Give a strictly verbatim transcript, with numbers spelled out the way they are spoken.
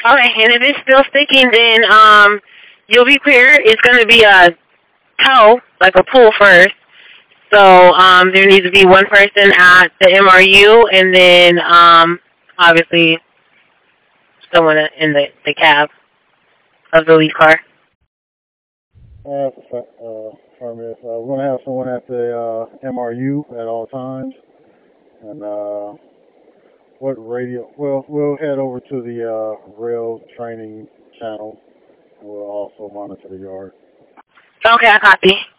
Okay, and if it's still sticking, then um, you'll be clear. It's going to be a tow, like a pull first. So um, there needs to be one person at the M R U, and then um, obviously someone in the, the cab of the lead car. Uh, uh, permit. Uh, we're gonna have someone at the uh, M R U at all times, and uh, what radio? Well, we'll head over to the uh, rail training channel, and we'll also monitor the yard. Okay, I copy.